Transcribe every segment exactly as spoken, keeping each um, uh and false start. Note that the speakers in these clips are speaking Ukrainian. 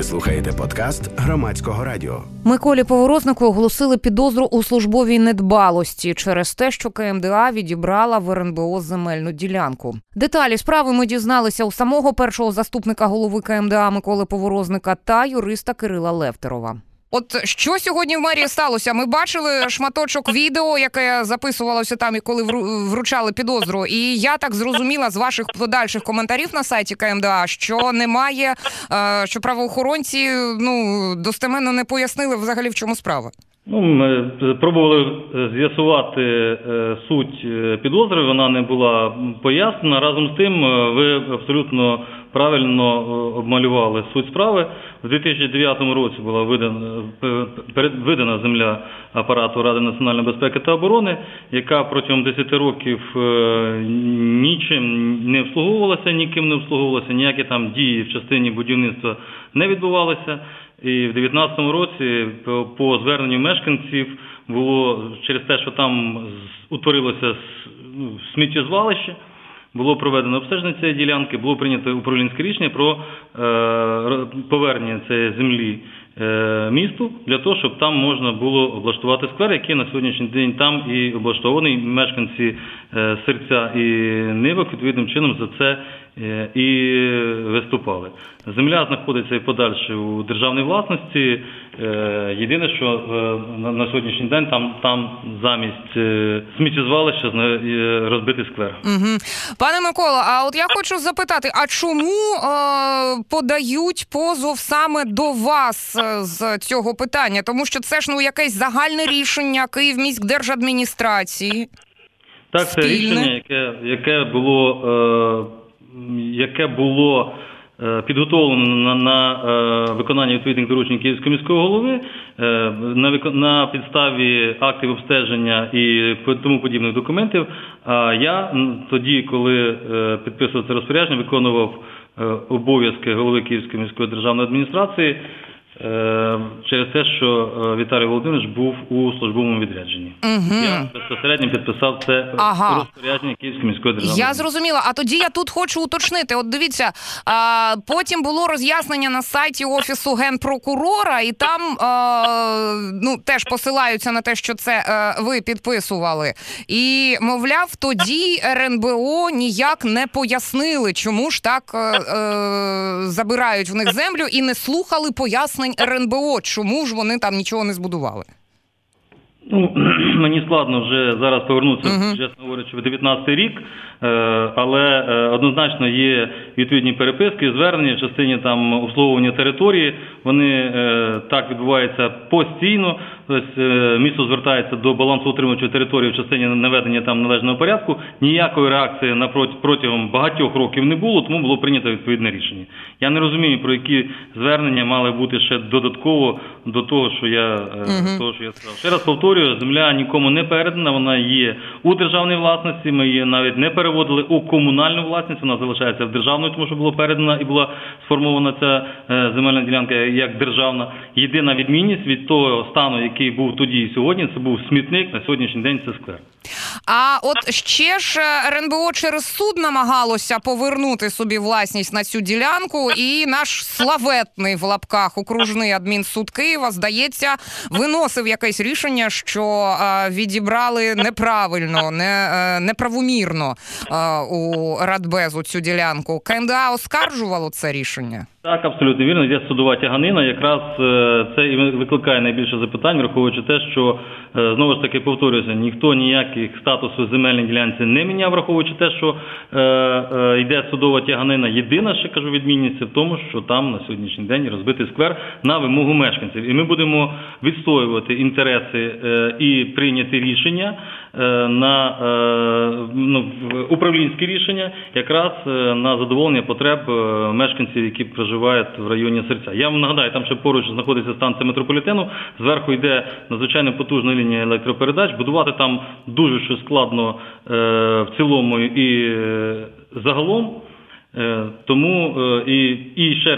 Ви слухаєте подкаст Громадського радіо. Миколі Поворознику оголосили підозру у службовій недбалості через те, що КМДА відібрала в РНБО земельну ділянку. Деталі справи ми дізналися у самого першого заступника голови КМДА Миколи Поворозника та юриста Кирила Левтерова. От що сьогодні в мерії сталося? Ми бачили шматочок відео, яке записувалося там, і коли вручали підозру. І я так зрозуміла з ваших подальших коментарів на сайті КМДА, що немає, що правоохоронці ну достеменно не пояснили взагалі, в чому справа. Ну, ми пробували з'ясувати суть підозри, вона не була пояснена. Разом з тим, ви абсолютно правильно обмалювали суть справи. У дві тисячі дев'ятому році була видана, видана земля апарату Ради національної безпеки та оборони, яка протягом десяти років нічим не обслуговувалася, ніким не обслуговувалася, ніякі там дії в частині будівництва не відбувалися. І в дев'ятнадцятому році по зверненню мешканців було через те, що там утворилося сміттєзвалище, було проведено обстеження цієї ділянки, було прийнято управлінське рішення про е, повернення цієї землі е, місту, для того, щоб там можна було облаштувати сквер, який на сьогоднішній день там і облаштований. Мешканці е, Сирця і Нивок відповідним чином за це е, і виступали. Земля знаходиться і подальше у державній власності. Е, єдине, що е, на, на сьогоднішній день там, там замість е, сміттєзвалища е, розбитий сквер. Угу. Пане Микола, а от я хочу запитати, а чому е, подають позов саме до вас е, з цього питання? Тому що це ж ну якесь загальне рішення Київміськдержадміністрації. Так, це рішення, яке, яке було, е, яке було підготовлено на, на е, виконання відповідних доручень Київського міського голови е, на, на підставі актів обстеження і тому подібних документів. А я тоді, коли е, підписував це розпорядження, виконував е, обов'язки голови Київської міської державної адміністрації е, через те, що Віталій Володимирович був у службовому відрядженні. Угу. Я безпосередньо підписав це ага. розпорядження Київської міської державної Я зрозуміла. А тоді я тут хочу уточнити. От дивіться, а, потім було роз'яснення на сайті Офісу Генпрокурора, і там а, ну, теж посилаються на те, що це а, ви підписували. І, мовляв, тоді РНБО ніяк не пояснили, чому ж так а, а, забирають в них землю, і не слухали пояснень РНБО, чому ж вони там нічого не збудували. Ну, мені складно вже зараз повернутися, uh-huh. чесно говорячи, в дев'ятнадцятий рік, але однозначно є відповідні переписки, звернення в частині там обслуговування території, вони так відбуваються постійно. Тобто місто звертається до балансоутримувачої території в частині наведення там належного порядку. Ніякої реакції на протягом багатьох років не було, тому було прийнято відповідне рішення. Я не розумію, про які звернення мали бути ще додатково до того, що я, uh-huh. того, що я сказав. Ще раз повторюю, земля нікому не передана, вона є у державній власності, ми її навіть не переводили у комунальну власність, вона залишається в державній, тому що була передана і була сформована ця земельна ділянка як державна. Єдина відмінність від того стану, який був тоді і сьогодні, це був смітник, на сьогоднішній день це сквер. А от ще ж РНБО через суд намагалося повернути собі власність на цю ділянку, і наш славетний в лапках окружний адмінсуд Києва, здається, виносив якесь рішення, що а, відібрали неправильно, не, а, неправомірно а, у Радбезу цю ділянку. КМДА оскаржувало це рішення? Так, абсолютно вірно. Є судова тяганина. Якраз це і викликає найбільше запитань, враховуючи те, що, знову ж таки, повторююся, ніхто ніяких статусу земельної ділянці не міняв, враховуючи те, що е, е, йде судова тяганина. Єдина, ще кажу, відмінність в тому, що там на сьогоднішній день розбитий сквер на вимогу мешканців. І ми будемо відстоювати інтереси е, і прийняти рішення е, на е, ну, управлінські рішення, якраз е, на задоволення потреб е, мешканців, які проживають в районі Сирця. Я вам нагадаю, там ще поруч знаходиться станція метрополітену, зверху йде надзвичайно потужна лінія електропередач. Будувати там дуже що складно е, в цілому і е, загалом. Е, тому е, і, і ще раз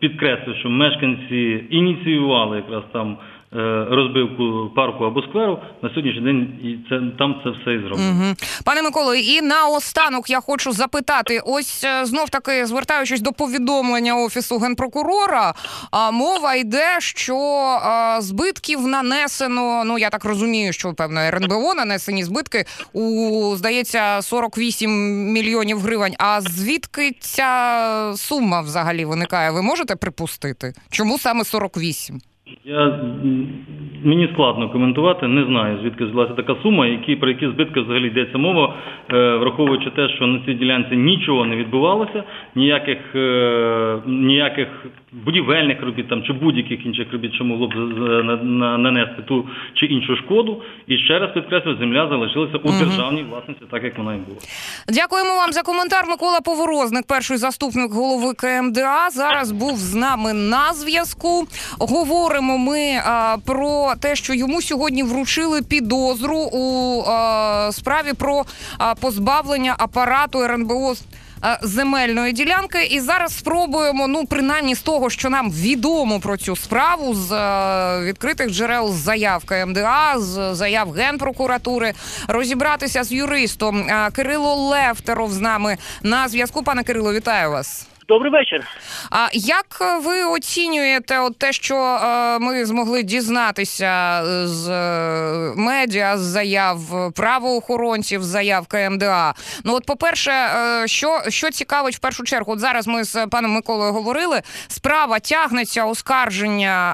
підкреслю, що мешканці ініціювали якраз там розбивку парку або скверу, на сьогоднішній день і це, там це все і зроблено. Угу. Пане Миколо, і наостанок я хочу запитати, ось знов-таки звертаючись до повідомлення Офісу Генпрокурора, а, мова йде, що а, збитків нанесено, ну я так розумію, що певно ер ен бе о нанесені збитки у, здається, сорок вісім мільйонів гривень. А звідки ця сума взагалі виникає? Ви можете припустити? Чому саме сорок вісім? Я, мені складно коментувати, не знаю, звідки взялася така сума, які, про які збитки взагалі йдеться мова, е, враховуючи те, що на цій ділянці нічого не відбувалося, ніяких, е, ніяких будівельних робіт там, чи будь-яких інших робіт, що могло б на, на, нанести ту чи іншу шкоду. І ще раз підкреслюю, земля залишилася у державній власності, так як вона і була. Дякуємо вам за коментар. Микола Поворозник, перший заступник голови ка ем де а, зараз був з нами на зв'язку. Говоримо ми а, про те, що йому сьогодні вручили підозру у а, справі про а, позбавлення апарату ер ен бе о земельної ділянки. І зараз спробуємо, ну, принаймні з того, що нам відомо про цю справу, з е, відкритих джерел, з заяв ка ем де а, з заяв Генпрокуратури, розібратися з юристом. Е, Кирило Левтеров з нами на зв'язку. Пане Кирило, вітаю вас. Добрий вечір. А як ви оцінюєте от те, що е, ми змогли дізнатися з е, медіа, з заяв правоохоронців, з заяв ка ем де а? Ну от, по-перше, е, що, що цікавить в першу чергу, от зараз ми з паном Миколою говорили, справа тягнеться, оскарження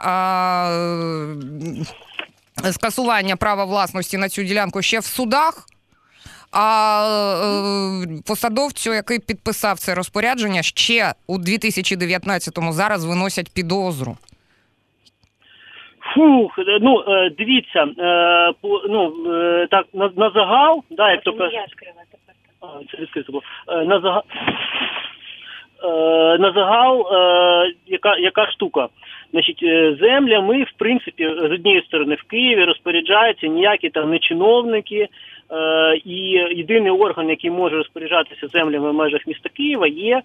е, скасування права власності на цю ділянку ще в судах. А е, посадовцю, який підписав це розпорядження, ще у дві тисячі дев'ятнадцятому зараз виносять підозру. Фух, ну, дивіться, ну, так, на, на загал, да, як то кажуть, це відкрито було, на загал, на загал, яка, яка штука. Значить, землями, в принципі, з однієї сторони в Києві розпоряджаються ніякі там не чиновники, е, і єдиний орган, який може розпоряджатися землями в межах міста Києва, є е,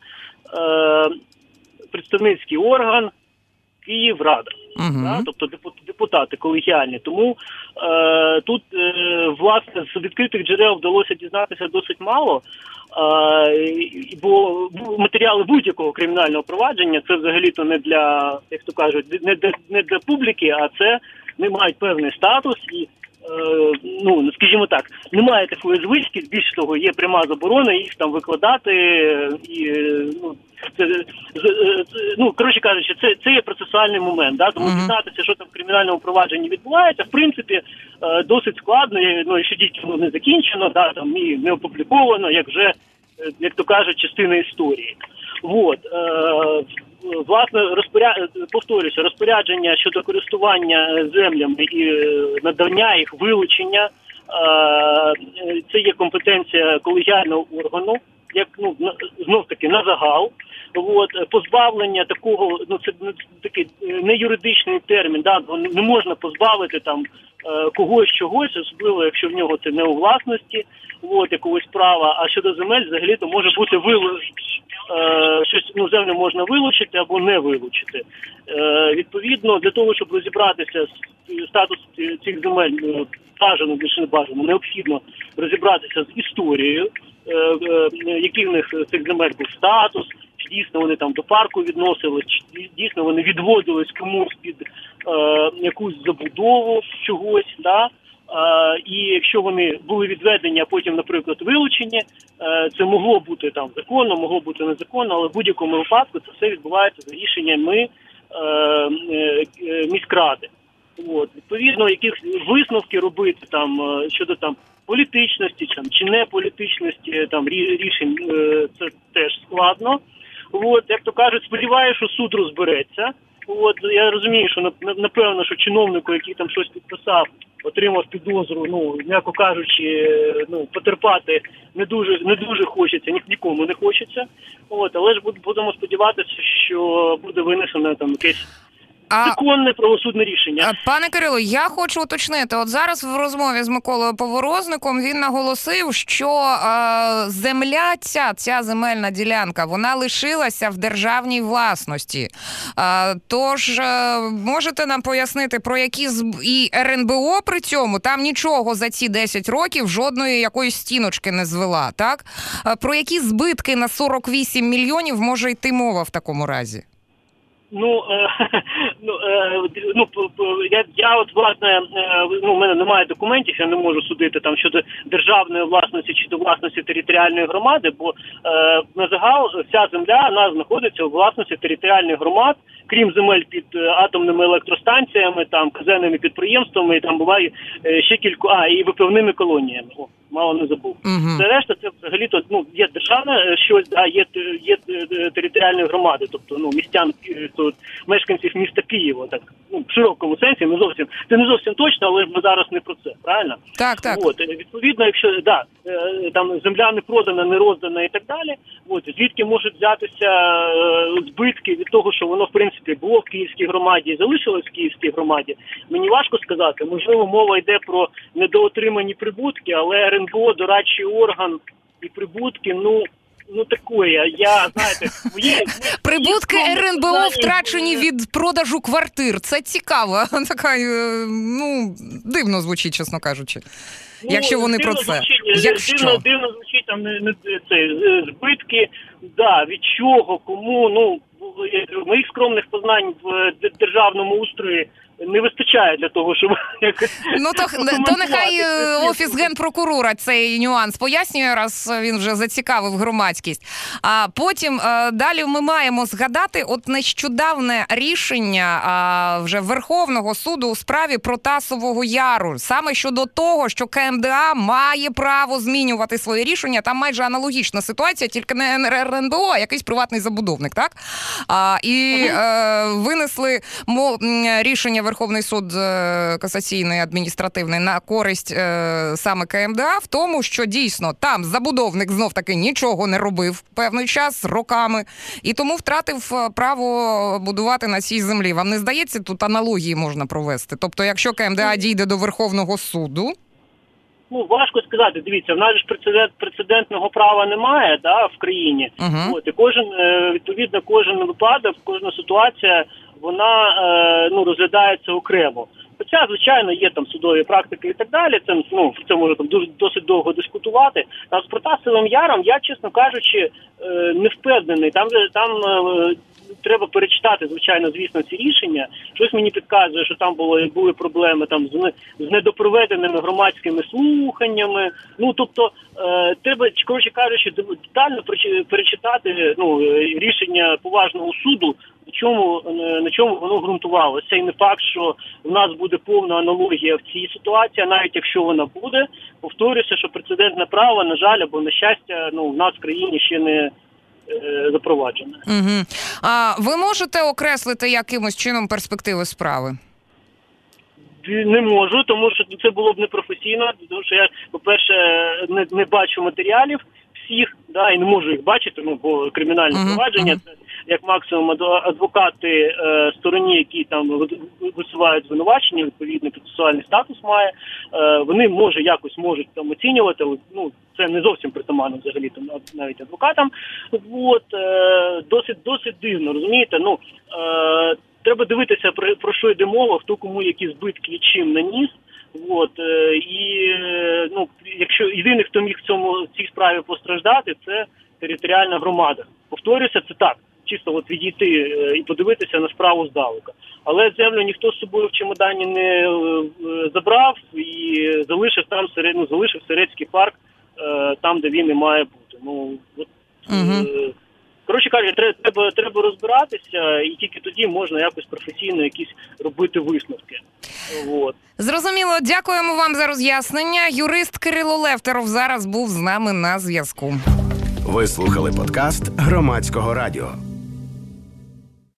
представницький орган Київрада, uh-huh. да? Тобто депутати колегіальні. Тому е, тут, е, власне, з відкритих джерел вдалося дізнатися досить мало, е, бо матеріали будь-якого кримінального провадження це взагалі-то не для, як то кажуть, не для, не для публіки, а це не мають певний статус і, е, ну, скажімо так, немає такої звички, більш того, є пряма заборона їх там викладати і, ну, це, ну, коротше кажучи, це, це є процесуальний момент, да? Тому дізнатися, що там в кримінальному провадженні відбувається, в принципі, досить складно, ну, якщо тільки воно не закінчено, да, там, і не опубліковано, як вже, як то кажуть, частина історії. Вот. Власне, розпоряд... повторюся, розпорядження щодо користування землями і надання їх, вилучення, це є компетенція колегіального органу, як, ну, знов-таки, на загал. От, позбавлення такого, ну, це такий не юридичний термін, да, не можна позбавити там когось чогось, особливо, якщо в нього це не у власності, от, якогось права, а щодо земель, взагалі, то може бути вилучено, щось, ну, землю можна вилучити або не вилучити. Е, відповідно, для того, щоб розібратися з статус цих земель, бажано, більше не бажано, необхідно розібратися з історією, е, е, який в них цих земель був статус, чи дійсно вони там до парку відносились, чи дійсно вони відводились комусь під е, якусь забудову чогось, да? Uh, і якщо вони були відведені, а потім, наприклад, вилучені, uh, це могло бути там законно, могло бути незаконно, але в будь-якому випадку це все відбувається за рішеннями uh, uh, міськради. От. Відповідно, яких висновки робити там uh, щодо там політичності там, чи не політичності там рішень, uh, це теж складно. От, як то кажуть, сподіваюся, що суд розбереться. От, я розумію, що напевно, що чиновнику, який там щось підписав, отримав підозру, ну, м'яко кажучи, ну, потерпати не дуже, не дуже хочеться, ні, нікому не хочеться. От, але ж будемо сподіватися, що буде винесено там якесь законне правосудне рішення. Пане Кирило, я хочу уточнити, от зараз в розмові з Миколою Поворозником він наголосив, що е, земля ця, ця земельна ділянка, вона лишилася в державній власності. Е, тож, е, можете нам пояснити, про які зб... і ер ен бе о при цьому там нічого за ці десять років, жодної якоїсь стіночки не звела, так? Е, про які збитки на сорок вісім мільйонів може йти мова в такому разі? Ну, е, ну, е, ну я, я от, власне, е, ну, у мене немає документів, я не можу судити там щодо державної власності чи до власності територіальної громади, бо е, на загал вся земля, вона знаходиться у власності територіальних громад, крім земель під атомними електростанціями, там, казенними підприємствами, і там буває е, ще кілька, а, і випивними колоніями. О, мало не забув. Uh-huh. Це решта, це взагалі-то, ну, є державне щось, а є, є територіальні громади, тобто, ну, містян, то, мешканців міста Києва, так, ну, в широкому сенсі, не зовсім, це не зовсім точно, але ми зараз не про це, правильно? Так, так. От, відповідно, якщо, да, там земля не продана, не роздана і так далі, от, звідки можуть взятися збитки від того, що воно, в принципі, було в Київській громаді і залишилось в Київській громаді, мені важко сказати. Можливо, мова йде про недоотримані прибутки, але ер ен бе о, дорадчий орган і прибутки, ну, ну такое, я, знаєте, мої... Прибутки ер ен бе о втрачені від продажу квартир. Це цікаво. Така, ну, дивно звучить, чесно кажучи. Ну, якщо вони про це. Звучить, якщо? Дивно, дивно звучить, там, не, не, це, збитки, да, від чого, кому, ну, моїх скромних познань в державному устрої не вистачає для того, щоб... Ну, то, то нехай Офіс Генпрокурора цей нюанс пояснює, раз він вже зацікавив громадськість. А потім далі ми маємо згадати от нещодавне рішення а, вже Верховного суду у справі Протасового Яру. Саме щодо того, що ка ем де а має право змінювати свої рішення. Там майже аналогічна ситуація, тільки не ер ен бе о, а якийсь приватний забудовник, так? А, і е, винесли мо, рішення Верховний суд касаційний, адміністративний на користь е, саме ка ем де а в тому, що дійсно там забудовник знов-таки нічого не робив певний час, роками, і тому втратив право будувати на цій землі. Вам не здається, тут аналогії можна провести? Тобто, якщо ка ем де а дійде до Верховного суду? Ну, важко сказати. Дивіться, в нас ж прецедент, прецедентного права немає, да, в країні. Uh-huh. От, і кожен, відповідно, кожен випадок, кожна ситуація, вона, ну, розглядається окремо. Хоча, звичайно, є там судові практики і так далі, це, ну, це може там дуже, досить довго дискутувати. Там з Протасовим Яром я, чесно кажучи, не впевнений. Там, там треба перечитати, звичайно, звісно, ці рішення. Щось мені підказує, що там було, були проблеми там з, з недопроведеними громадськими слуханнями. Ну, тобто, е, треба, коротше кажучи, детально перечитати, ну, рішення поважного суду, на чому, на чому воно ґрунтувалося. Це і не факт, що в нас буде повна аналогія в цій ситуації, навіть якщо вона буде. Повторюся, що прецедентне право, на жаль, або на щастя, ну, в нас в країні ще не запроваджене. Угу. А ви можете окреслити якимось чином перспективи справи? Не можу, тому що це було б непрофесійно, тому що я, по-перше, не, не бачу матеріалів всіх, да, і не можу їх бачити, ну, бо кримінальне uh-huh, провадження, uh-huh. це як максимум адвокати е, стороні, які там висувають звинувачення, відповідний процесуальний статус має, е, вони, може, якось можуть там оцінювати, але, ну, це не зовсім притаманно взагалі там, навіть адвокатам. От, е, досить, досить дивно, розумієте, ну, е, треба дивитися, про, про що йде мова, хто кому які збитки і чим наніс. От, е, і, ну, якщо єдиний, хто міг в цьому, в цій справі постраждати, це територіальна громада. Повторюся, це так, чисто от відійти е, і подивитися на справу здалека. Але землю ніхто з собою в чемодані не е, забрав і залишив там серед, ну, залишив Середський парк е, там, де він і має бути. Ну, от, угу. е, коротше кажучи, треба, треба, треба розбиратися, і тільки тоді можна якось професійно якісь робити висновки. От. Зрозуміло. Дякуємо вам за роз'яснення. Юрист Кирило Левтеров зараз був з нами на зв'язку. Ви слухали подкаст Громадського радіо.